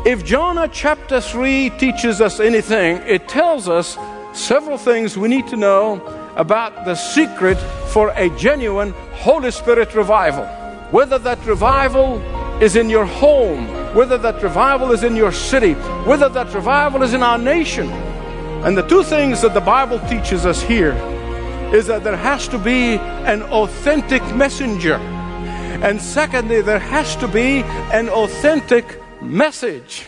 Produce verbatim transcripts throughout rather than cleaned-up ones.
If Jonah chapter three teaches us anything, it tells us several things we need to know about the secret for a genuine Holy Spirit revival. Whether that revival is in your home, whether that revival is in your city, whether that revival is in our nation. And the two things that the Bible teaches us here is that there has to be an authentic messenger. And secondly, there has to be an authentic message.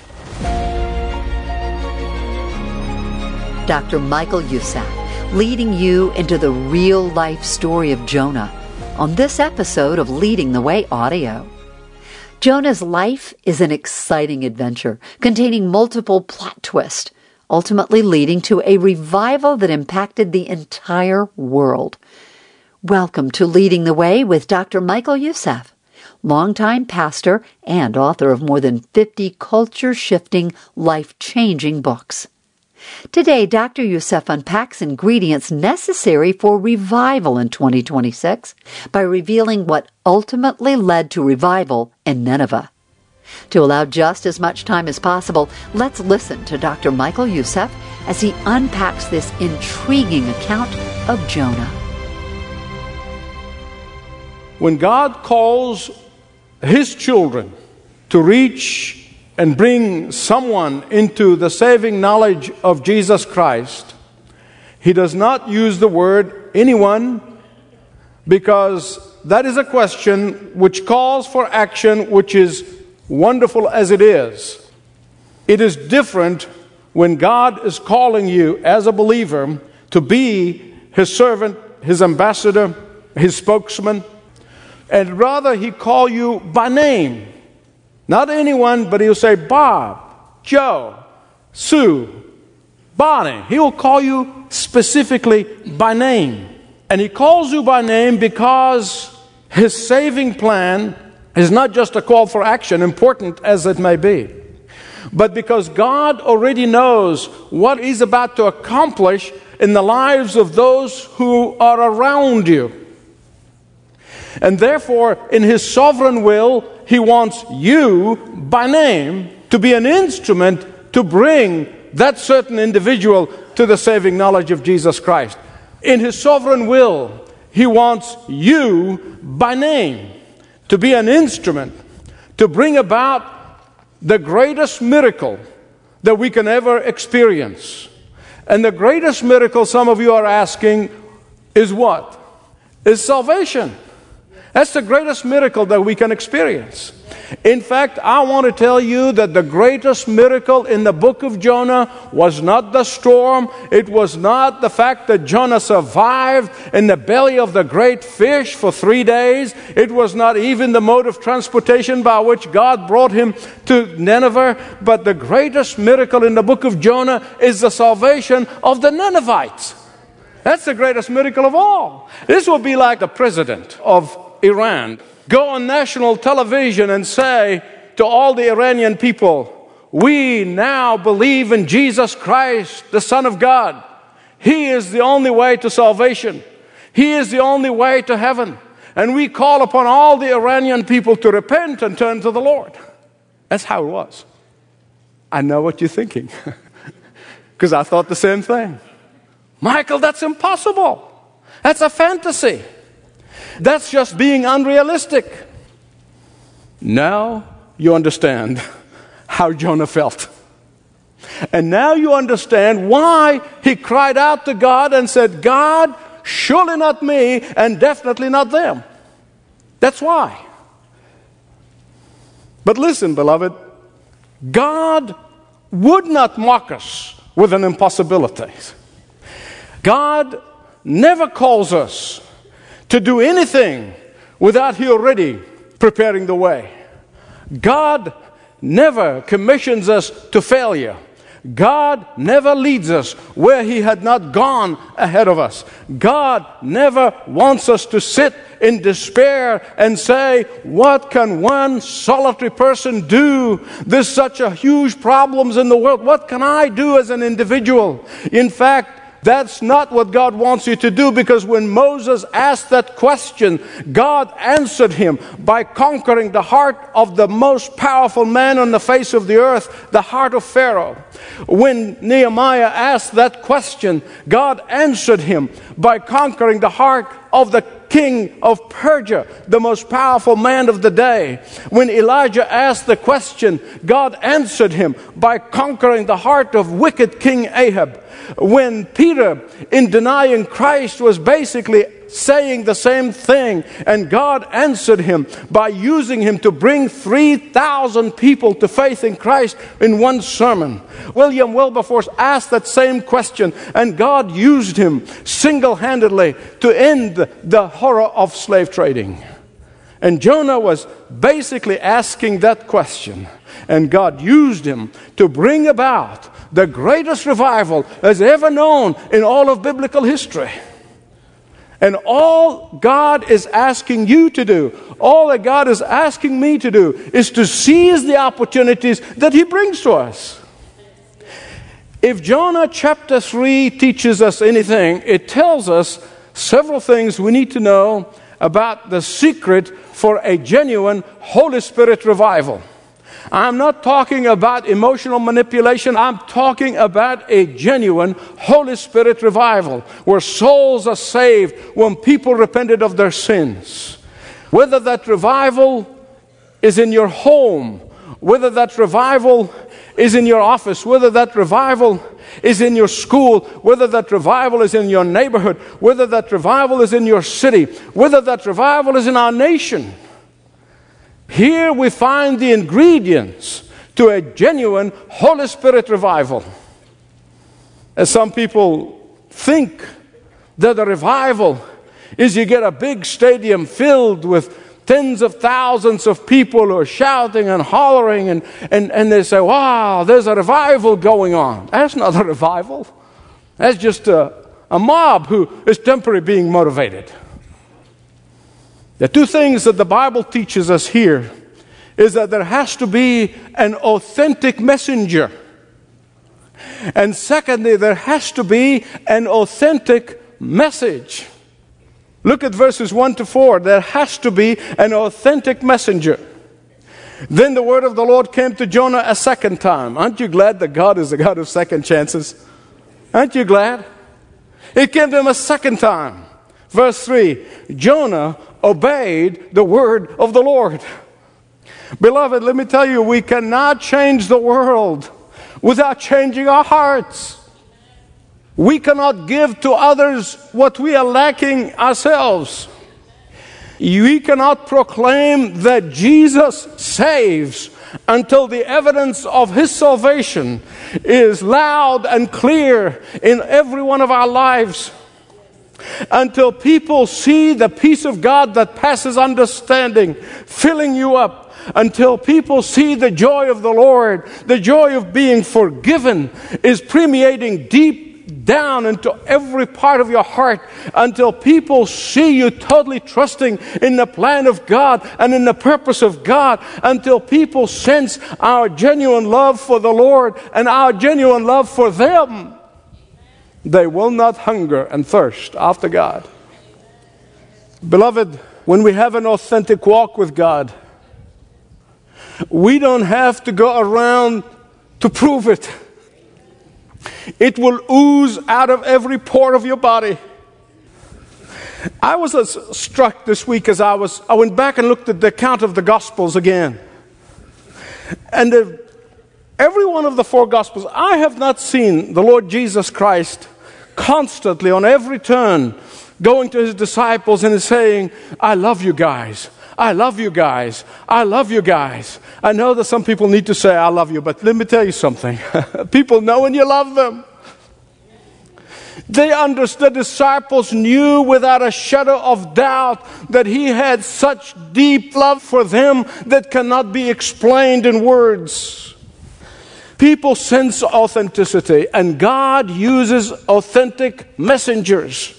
Doctor Michael Youssef, leading you into the real-life story of Jonah on this episode of Leading the Way Audio. Jonah's life is an exciting adventure containing multiple plot twists, ultimately leading to a revival that impacted the entire world. Welcome to Leading the Way with Doctor Michael Youssef, longtime pastor and author of more than fifty culture-shifting, life-changing books. Today, Doctor Youssef unpacks ingredients necessary for revival in twenty twenty-six by revealing what ultimately led to revival in Nineveh. To allow just as much time as possible, let's listen to Doctor Michael Youssef as he unpacks this intriguing account of Jonah. When God calls His children to reach and bring someone into the saving knowledge of Jesus Christ, He does not use the word anyone, because that is a question which calls for action, which is wonderful as it is. It is different when God is calling you as a believer to be His servant, His ambassador, His spokesman, and rather He call you by name. Not anyone, but He'll say Bob, Joe, Sue, Bonnie. He will call you specifically by name. And He calls you by name because His saving plan is not just a call for action, important as it may be, but because God already knows what He's about to accomplish in the lives of those who are around you. And therefore, in His sovereign will, He wants you, by name, to be an instrument to bring that certain individual to the saving knowledge of Jesus Christ. In His sovereign will, He wants you, by name, to be an instrument to bring about the greatest miracle that we can ever experience. And the greatest miracle, some of you are asking, is what? Is salvation. That's the greatest miracle that we can experience. In fact, I want to tell you that the greatest miracle in the book of Jonah was not the storm. It was not the fact that Jonah survived in the belly of the great fish for three days. It was not even the mode of transportation by which God brought him to Nineveh. But the greatest miracle in the book of Jonah is the salvation of the Ninevites. That's the greatest miracle of all. This will be like the president of Iran go on national television and say to all the Iranian people, we now believe in Jesus Christ, the Son of God. He is the only way to salvation. He is the only way to heaven. And we call upon all the Iranian people to repent and turn to the Lord. That's how it was. I know what you're thinking, because I thought the same thing. Michael, that's impossible. That's a fantasy. That's just being unrealistic. Now you understand how Jonah felt. And now you understand why he cried out to God and said, God, surely not me and definitely not them. That's why. But listen, beloved, God would not mock us with an impossibility. God never calls us to do anything without He already preparing the way. God never commissions us to failure. God never leads us where He had not gone ahead of us. God never wants us to sit in despair and say, what can one solitary person do? There's such a huge problems in the world. What can I do as an individual? In fact, that's not what God wants you to do, because when Moses asked that question, God answered him by conquering the heart of the most powerful man on the face of the earth, the heart of Pharaoh. When Nehemiah asked that question, God answered him by conquering the heart of the king of Persia, the most powerful man of the day. When Elijah asked the question, God answered him by conquering the heart of wicked King Ahab. When Peter, in denying Christ, was basically saying the same thing, and God answered him by using him to bring three thousand people to faith in Christ in one sermon. William Wilberforce asked that same question, and God used him single-handedly to end the horror of slave trading. And Jonah was basically asking that question, and God used him to bring about the greatest revival as ever known in all of biblical history. And all God is asking you to do, all that God is asking me to do, is to seize the opportunities that He brings to us. If Jonah chapter three teaches us anything, it tells us several things we need to know about the secret for a genuine Holy Spirit revival. I'm not talking about emotional manipulation. I'm talking about a genuine Holy Spirit revival where souls are saved when people repented of their sins. Whether that revival is in your home, whether that revival is in your office, whether that revival is in your school, whether that revival is in your neighborhood, whether that revival is in your city, whether that revival is in our nation. Here we find the ingredients to a genuine Holy Spirit revival. As some people think that a revival is you get a big stadium filled with tens of thousands of people who are shouting and hollering, and, and, and they say, wow, there's a revival going on. That's not a revival. That's just a, a mob who is temporarily being motivated. The two things that the Bible teaches us here is that there has to be an authentic messenger. And secondly, there has to be an authentic message. Look at verses one to four. There has to be an authentic messenger. Then the word of the Lord came to Jonah a second time. Aren't you glad that God is a God of second chances? Aren't you glad? It came to him a second time. Verse three, Jonah obeyed the word of the Lord. Beloved, let me tell you, we cannot change the world without changing our hearts. We cannot give to others what we are lacking ourselves. We cannot proclaim that Jesus saves until the evidence of His salvation is loud and clear in every one of our lives. Until people see the peace of God that passes understanding filling you up. Until people see the joy of the Lord, the joy of being forgiven is permeating deep down into every part of your heart. Until people see you totally trusting in the plan of God and in the purpose of God. Until people sense our genuine love for the Lord and our genuine love for them. They will not hunger and thirst after God. Beloved, when we have an authentic walk with God, we don't have to go around to prove it. It will ooze out of every pore of your body. I was uh, struck this week as I was, I went back and looked at the account of the Gospels again. And the, every one of the four Gospels, I have not seen the Lord Jesus Christ constantly on every turn going to His disciples and saying, I love you guys. I love you guys. I love you guys. I know that some people need to say, I love you, but let me tell you something. People know when you love them. They understood, the disciples knew without a shadow of doubt that He had such deep love for them that cannot be explained in words. People sense authenticity, and God uses authentic messengers.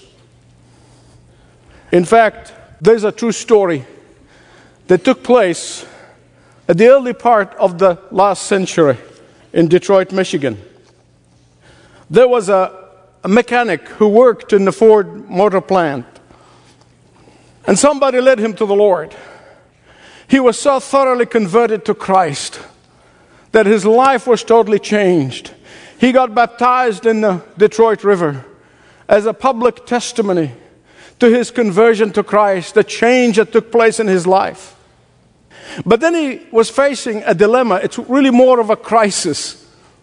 In fact, there's a true story that took place at the early part of the last century in Detroit, Michigan. There was a a mechanic who worked in the Ford Motor Plant. And somebody led him to the Lord. He was so thoroughly converted to Christ that his life was totally changed. He got baptized in the Detroit River as a public testimony to his conversion to Christ, the change that took place in his life. But then he was facing a dilemma. It's really more of a crisis.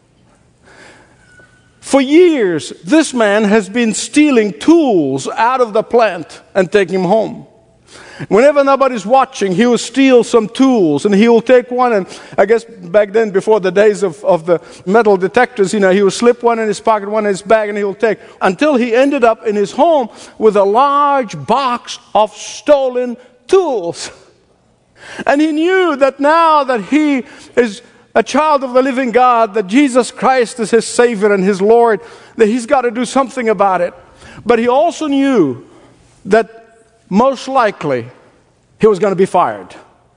For years, this man has been stealing tools out of the plant and taking them home. Whenever nobody's watching, he will steal some tools, and he will take one, and I guess back then, before the days of, of the metal detectors, you know, he will slip one in his pocket, one in his bag, and he will take, until he ended up in his home with a large box of stolen tools. And he knew that now that he is a child of the living God, that Jesus Christ is his Savior and his Lord, that he's got to do something about it. But he also knew that most likely he was going to be fired.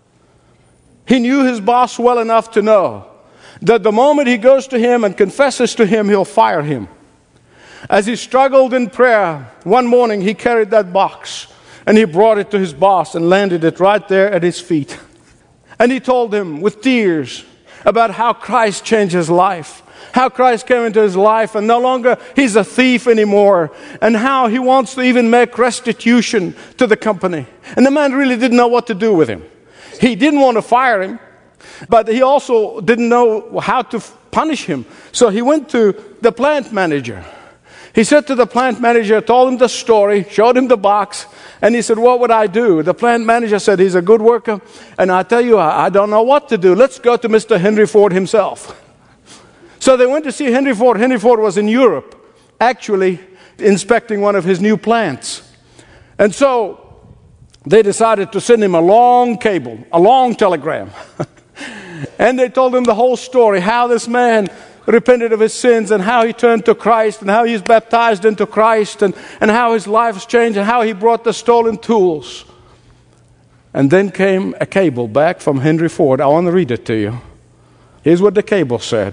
He knew his boss well enough to know that the moment he goes to him and confesses to him, he'll fire him. As he struggled in prayer, one morning he carried that box and he brought it to his boss and landed it right there at his feet. And he told him with tears about how Christ changed his life, how Christ came into his life, and no longer he's a thief anymore, and how he wants to even make restitution to the company. And the man really didn't know what to do with him. He didn't want to fire him, but he also didn't know how to punish him. So he went to the plant manager. He said to the plant manager, told him the story, showed him the box, and he said, what would I do? The plant manager said, he's a good worker, and I tell you, I, I don't know what to do. Let's go to Mister Henry Ford himself. So they went to see Henry Ford. Henry Ford was in Europe, actually inspecting one of his new plants. And so they decided to send him a long cable, a long telegram. And they told him the whole story, how this man repented of his sins and how he turned to Christ and how he's baptized into Christ and, and how his life's changed and how he brought the stolen tools. And then came a cable back from Henry Ford. I want to read it to you. Here's what the cable said.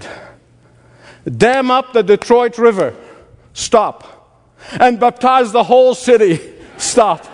Dam up the Detroit River. Stop. And baptize the whole city. Stop.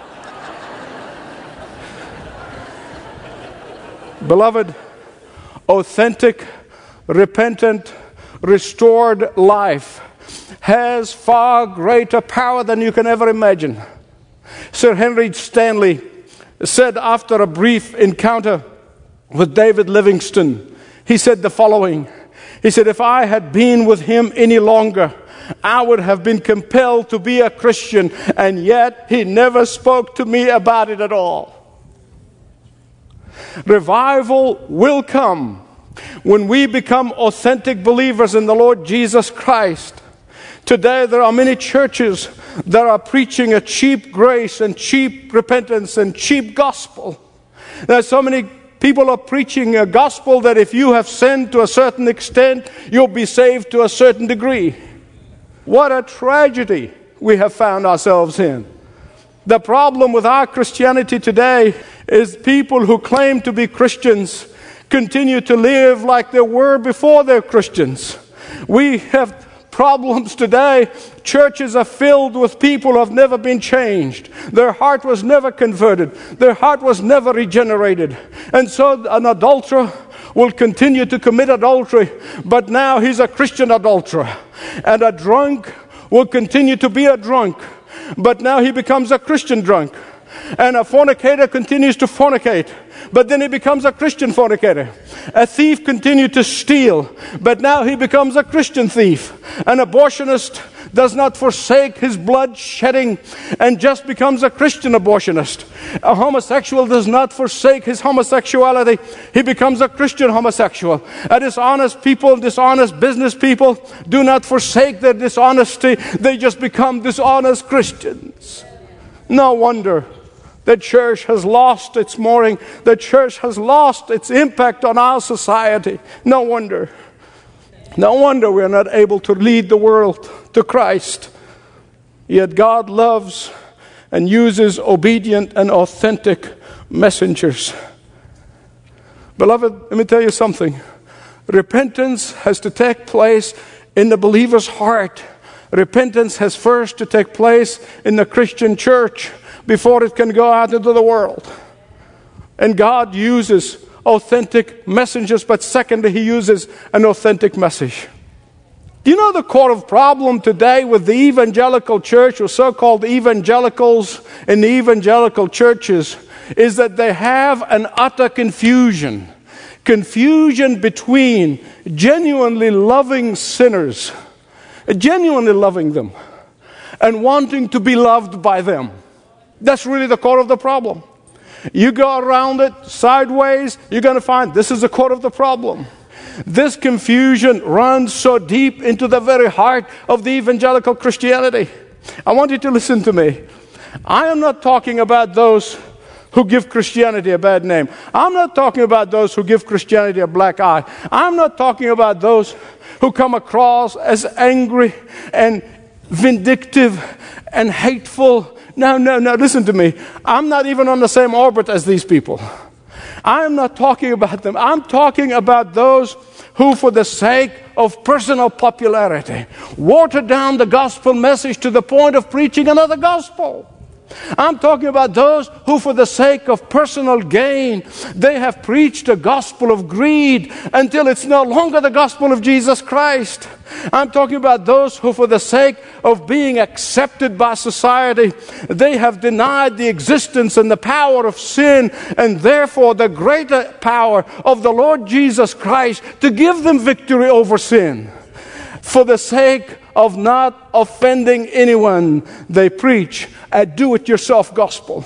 Beloved, authentic, repentant, restored life has far greater power than you can ever imagine. Sir Henry Stanley said after a brief encounter with David Livingstone, he said the following. He said, if I had been with him any longer, I would have been compelled to be a Christian, and yet he never spoke to me about it at all. Revival will come when we become authentic believers in the Lord Jesus Christ. Today there are many churches that are preaching a cheap grace and cheap repentance and cheap gospel. There are so many people are preaching a gospel that if you have sinned to a certain extent, you'll be saved to a certain degree. What a tragedy we have found ourselves in. The problem with our Christianity today is people who claim to be Christians continue to live like they were before they're Christians. We have problems today. Churches are filled with people who have never been changed. Their heart was never converted. Their heart was never regenerated. And so an adulterer will continue to commit adultery, but now he's a Christian adulterer. And a drunk will continue to be a drunk, but now he becomes a Christian drunk. And a fornicator continues to fornicate, but then he becomes a Christian fornicator. A thief continued to steal, but now he becomes a Christian thief. An abortionist does not forsake his blood shedding and just becomes a Christian abortionist. A homosexual does not forsake his homosexuality. He becomes a Christian homosexual. A dishonest people, dishonest business people do not forsake their dishonesty. They just become dishonest Christians. No wonder the church has lost its mooring. The church has lost its impact on our society. No wonder. No wonder we are not able to lead the world to Christ. Yet God loves and uses obedient and authentic messengers. Beloved, let me tell you something. Repentance has to take place in the believer's heart. Repentance has first to take place in the Christian church before it can go out into the world. And God uses authentic messengers, but secondly, He uses an authentic message. Do you know the core of problem today with the evangelical church, or so-called evangelicals in the evangelical churches, is that they have an utter confusion. Confusion between genuinely loving sinners, genuinely loving them, and wanting to be loved by them. That's really the core of the problem. You go around it sideways, you're going to find this is the core of the problem. This confusion runs so deep into the very heart of the evangelical Christianity. I want you to listen to me. I am not talking about those who give Christianity a bad name. I'm not talking about those who give Christianity a black eye. I'm not talking about those who come across as angry and vindictive and hateful. No, no, no, listen to me. I'm not even on the same orbit as these people. I am not talking about them. I'm talking about those who, for the sake of personal popularity, water down the gospel message to the point of preaching another gospel. I'm talking about those who, for the sake of personal gain, they have preached a gospel of greed until it's no longer the gospel of Jesus Christ. I'm talking about those who, for the sake of being accepted by society, they have denied the existence and the power of sin, and therefore the greater power of the Lord Jesus Christ to give them victory over sin. For the sake of not offending anyone, they preach a do-it-yourself gospel.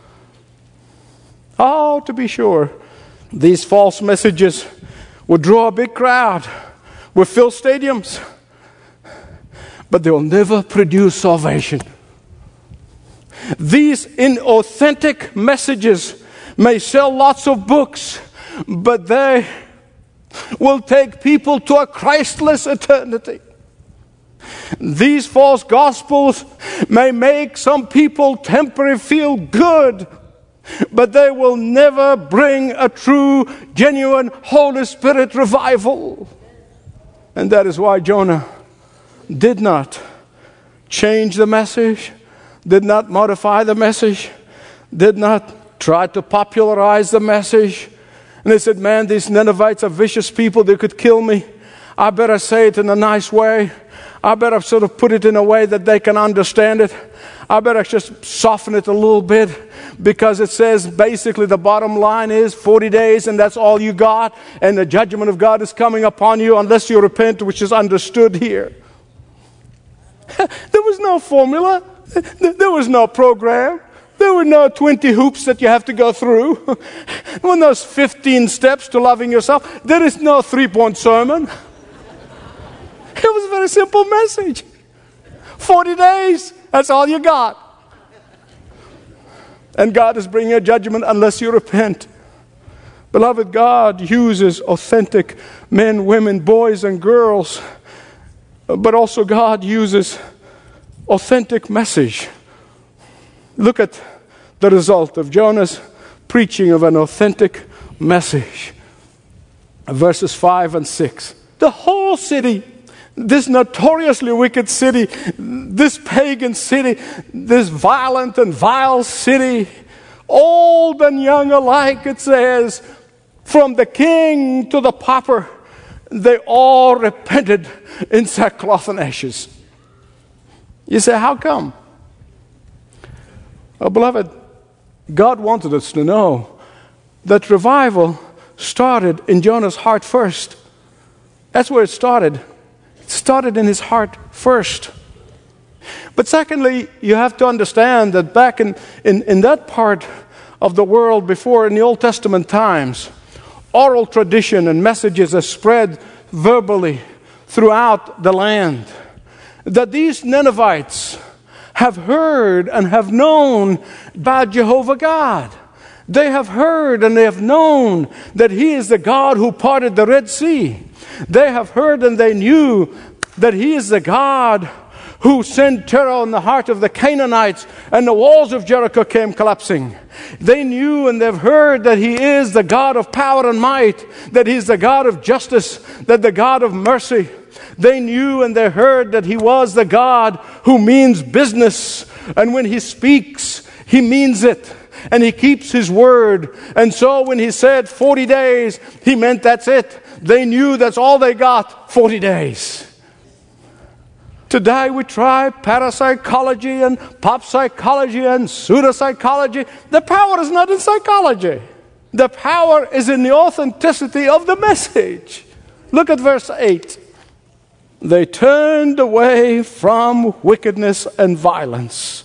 Oh, to be sure, these false messages will draw a big crowd, will fill stadiums, but they will never produce salvation. These inauthentic messages may sell lots of books, but they will take people to a Christless eternity. These false gospels may make some people temporarily feel good, but they will never bring a true, genuine Holy Spirit revival. And that is why Jonah did not change the message, did not modify the message, did not try to popularize the message. And they said, man, these Ninevites are vicious people, they could kill me. I better say it in a nice way. I better sort of put it in a way that they can understand it. I better just soften it a little bit, because it says basically the bottom line is forty days and that's all you got, and the judgment of God is coming upon you unless you repent, which is understood here. There was no formula. There was no program. There were no twenty hoops that you have to go through. There were no fifteen steps to loving yourself. There is no three-point sermon. It was a very simple message. forty days, that's all you got. And God is bringing a judgment unless you repent. Beloved, God uses authentic men, women, boys, and girls. But also God uses authentic message. Look at the result of Jonah's preaching of an authentic message. Verses five and six. The whole city, this notoriously wicked city, this pagan city, this violent and vile city, old and young alike, it says, from the king to the pauper, they all repented in sackcloth and ashes. You say, how come? Oh, beloved, God wanted us to know that revival started in Jonah's heart first. That's where it started. It started in his heart first. But secondly, you have to understand that back in, in, in that part of the world before, in the Old Testament times, oral tradition and messages are spread verbally throughout the land. That these Ninevites have heard and have known about Jehovah God. They have heard and they have known that He is the God who parted the Red Sea. They have heard and they knew that He is the God who sent terror on the heart of the Canaanites, and the walls of Jericho came collapsing. They knew and they've heard that He is the God of power and might, that He's the God of justice, that the God of mercy. They knew and they heard that He was the God who means business, and when He speaks, He means it, and He keeps His word. And so when He said forty days, He meant that's it. They knew that's all they got, forty days. Today we try parapsychology and pop psychology and pseudopsychology. The power is not in psychology. The power is in the authenticity of the message. Look at verse eight. They turned away from wickedness and violence.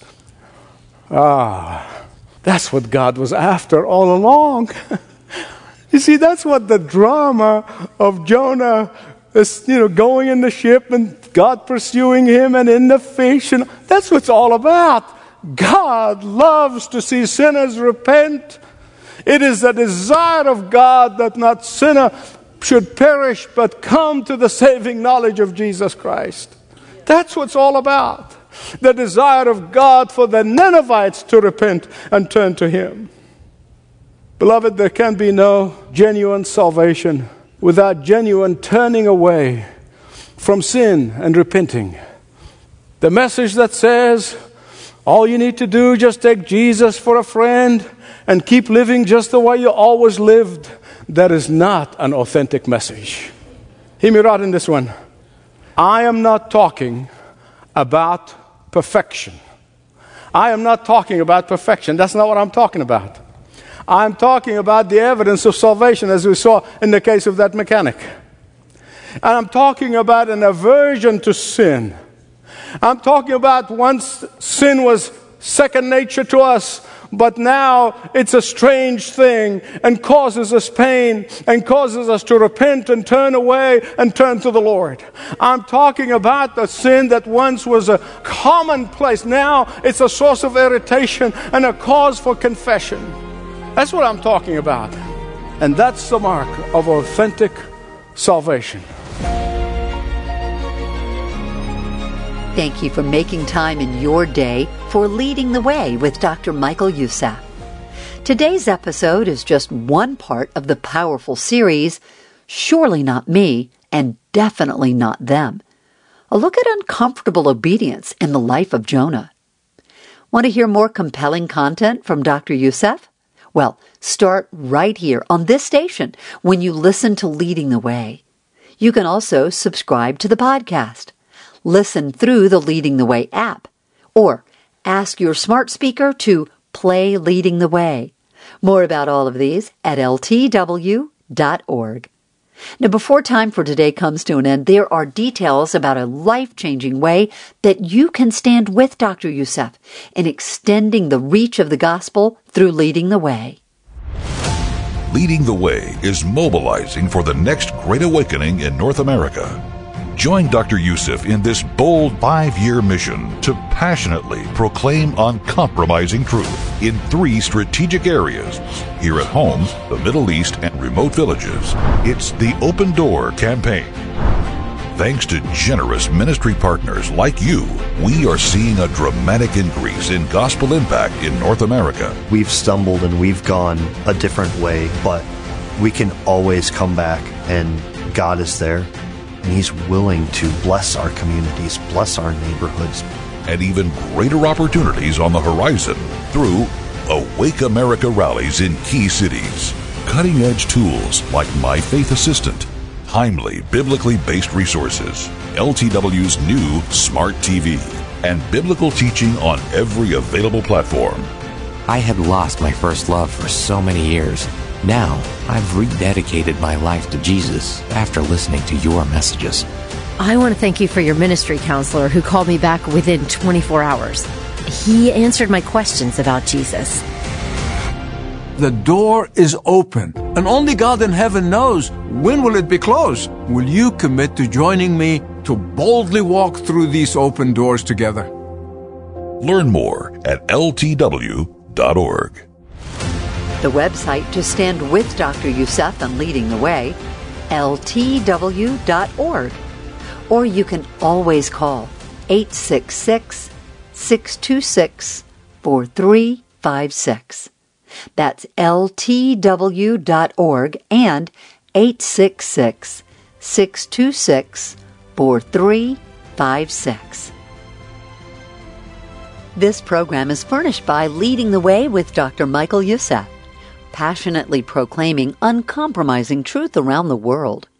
Ah, that's what God was after all along. You see, that's what the drama of Jonah is, you know, going in the ship and God pursuing him and in the fish. And that's what it's all about. God loves to see sinners repent. It is the desire of God that not sinner should perish but come to the saving knowledge of Jesus Christ. That's what it's all about. The desire of God for the Ninevites to repent and turn to Him. Beloved, there can be no genuine salvation without genuine turning away from sin and repenting. The message that says all you need to do is just take Jesus for a friend and keep living just the way you always lived, that is not an authentic message. Hear me right in this one. I am not talking about perfection. I am not talking about perfection. That's not what I'm talking about. I'm talking about the evidence of salvation, as we saw in the case of that mechanic. And I'm talking about an aversion to sin. I'm talking about once sin was second nature to us, but now it's a strange thing and causes us pain and causes us to repent and turn away and turn to the Lord. I'm talking about the sin that once was a commonplace. Now it's a source of irritation and a cause for confession. That's what I'm talking about. And that's the mark of authentic salvation. Thank you for making time in your day for Leading the Way with Doctor Michael Youssef. Today's episode is just one part of the powerful series, Surely Not Me and Definitely Not Them. A look at uncomfortable obedience in the life of Jonah. Want to hear more compelling content from Doctor Youssef? Well, start right here on this station when you listen to Leading the Way. You can also subscribe to the podcast. Listen through the Leading the Way app, or ask your smart speaker to play Leading the Way. More about all of these at L T W dot org. Now, before time for today comes to an end, there are details about a life-changing way that you can stand with Doctor Youssef in extending the reach of the gospel through Leading the Way. Leading the Way is mobilizing for the next great awakening in North America. Join Doctor Youssef in this bold five-year mission to passionately proclaim uncompromising truth in three strategic areas, here at home, the Middle East, and remote villages. It's the Open Door campaign. Thanks to generous ministry partners like you, we are seeing a dramatic increase in gospel impact in North America. We've stumbled and we've gone a different way, but we can always come back, and God is there. And He's willing to bless our communities, bless our neighborhoods. And even greater opportunities on the horizon through Awake America rallies in key cities. Cutting-edge tools like My Faith Assistant, timely, biblically based resources, L T W's new Smart T V, and biblical teaching on every available platform. I had lost my first love for so many years. Now, I've rededicated my life to Jesus after listening to your messages. I want to thank you for your ministry counselor who called me back within twenty-four hours. He answered my questions about Jesus. The door is open, and only God in heaven knows when will it be closed. Will you commit to joining me to boldly walk through these open doors together? Learn more at L T W dot org. The website to stand with Doctor Youssef and Leading the Way, L T W dot org. Or you can always call eight six six, six two six, four three five six. That's L T W dot org and eight six six, six two six, four three five six. This program is furnished by Leading the Way with Doctor Michael Youssef, passionately proclaiming uncompromising truth around the world.